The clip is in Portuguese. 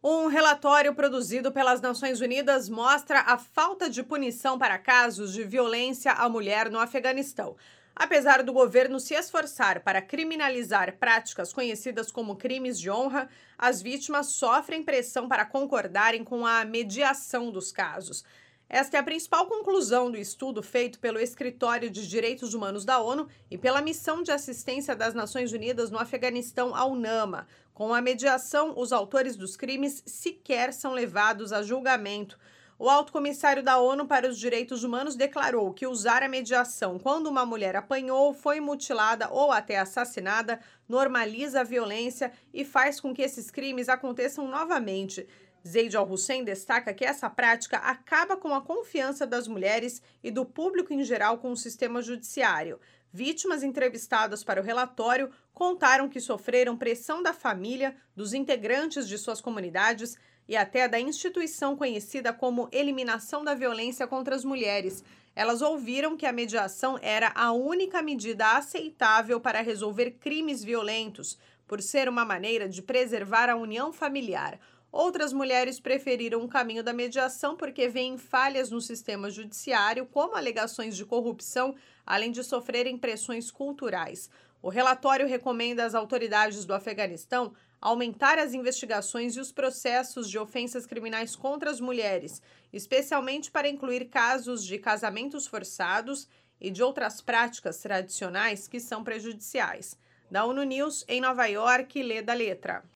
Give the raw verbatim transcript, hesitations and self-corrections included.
Um relatório produzido pelas Nações Unidas mostra a falta de punição para casos de violência à mulher no Afeganistão. Apesar do governo se esforçar para criminalizar práticas conhecidas como crimes de honra, as vítimas sofrem pressão para concordarem com a mediação dos casos. Esta é a principal conclusão do estudo feito pelo Escritório de Direitos Humanos da ONU e pela Missão de Assistência das Nações Unidas no Afeganistão, a UNAMA. Com a mediação, os autores dos crimes sequer são levados a julgamento. O alto comissário da ONU para os Direitos Humanos declarou que usar a mediação quando uma mulher apanhou, foi mutilada ou até assassinada normaliza a violência e faz com que esses crimes aconteçam novamente. Zeid Al-Hussein destaca que essa prática acaba com a confiança das mulheres e do público em geral com o sistema judiciário. Vítimas entrevistadas para o relatório contaram que sofreram pressão da família, dos integrantes de suas comunidades e até da instituição conhecida como Eliminação da Violência contra as Mulheres. Elas ouviram que a mediação era a única medida aceitável para resolver crimes violentos, por ser uma maneira de preservar a união familiar. Outras mulheres preferiram o caminho da mediação porque veem falhas no sistema judiciário, como alegações de corrupção, além de sofrerem pressões culturais. O relatório recomenda às autoridades do Afeganistão aumentar as investigações e os processos de ofensas criminais contra as mulheres, especialmente para incluir casos de casamentos forçados e de outras práticas tradicionais que são prejudiciais. Da ONU News, em Nova York, Leda Letra.